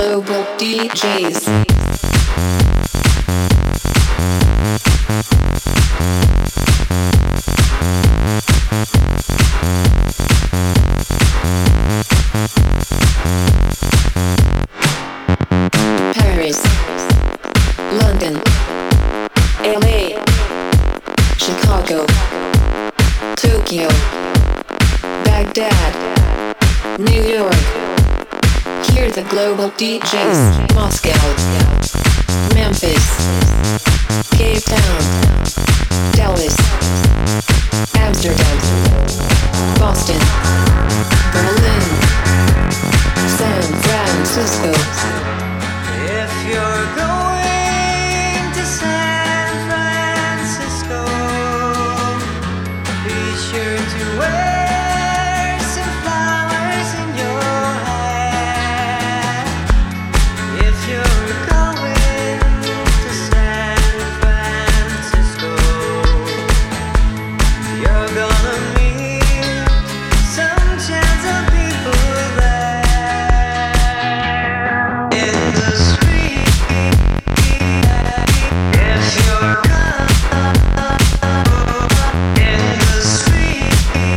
global DJs. Paris, London, LA, Chicago, Tokyo, Baghdad, New York. Hear the global DJs. Moscow, Memphis, Cape Town, Dallas, Amsterdam, Boston, Berlin, San Francisco. If you're going to San Francisco, be sure to wear some flowers in your hair. If you're going to San Francisco, you're gonna meet some chance of people there. In the street, if you're in the street,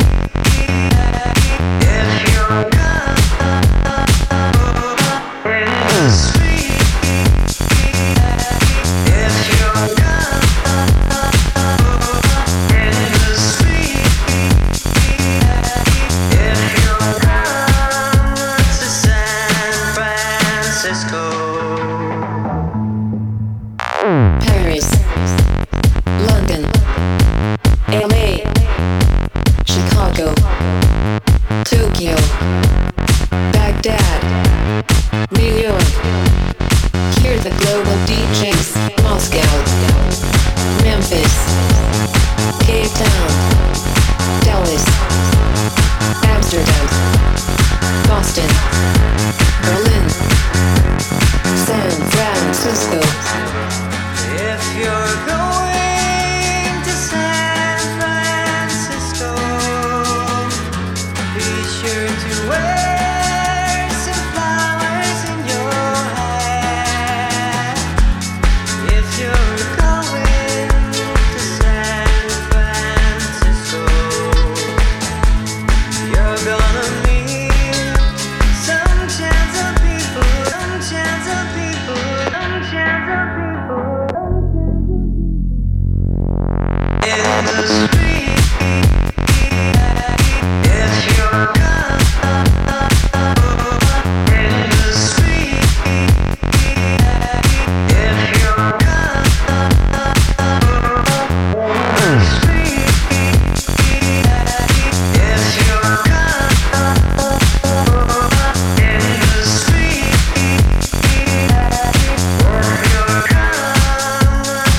if you're in the street, if you're in the street, if you're to San Francisco. Paris, London, LA, Chicago, Tokyo, Baghdad, New York. Hear the global DJs. Moscow, Memphis, Cape Town, Dallas, Amsterdam, Boston, Berlin, San Francisco. If you're going to San Francisco, be sure to wear some flowers in your hair. If you're going to San Francisco, you're gonna meet some chance of people, some chance of people, some chance of people. In the street, if you're in the street, if you're in the street, if you're in the street,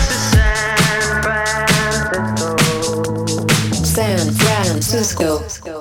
if you're to San Francisco. San Francisco.